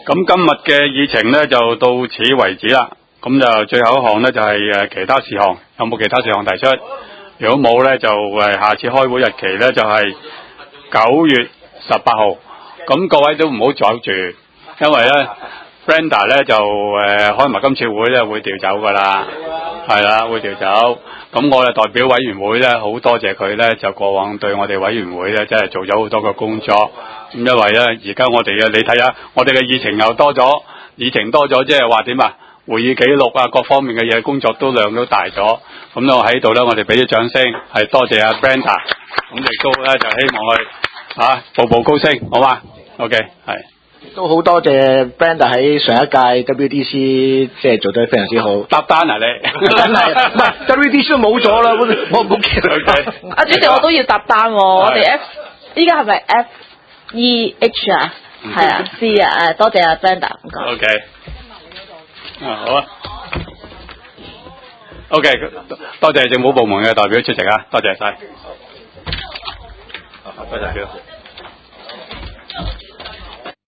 咁今日嘅議程咧就到此為止啦。咁就最後一項咧就係其他事項，有冇其他事項提出？如果冇咧，就下次開會日期咧就係9月18號。咁各位都唔好阻住，因為咧 Brenda 咧就開埋今次會咧會調走噶啦，係啦會調走。咁我哋代表委員會咧好多謝佢咧，就過往對我哋委員會咧真係做咗好多嘅工作。咁因為咧而家我哋嘅你睇下，我哋嘅議程又多咗，議程多咗即係話點啊？會議記錄啊，各方面嘅嘢工作都量都大咗。咁我喺度咧，我哋俾啲掌聲，係多謝阿 Brenda。咁亦都咧就希望佢步步高升，好嘛 ？OK， 係。 都好多謝 Brenda 喺上一屆 WDC 即係做得非常之好。 搭單啊你？ 真係，唔係 WDC 都冇咗啦，我冇記佢。 阿主席我都要搭單喎，我哋 F 依家係咪 FEH 啊？係啊 C 啊，多謝阿 Brenda，唔該。 OK。好啊。OK， 多謝政府部門嘅代表出席啊，多謝晒。多謝。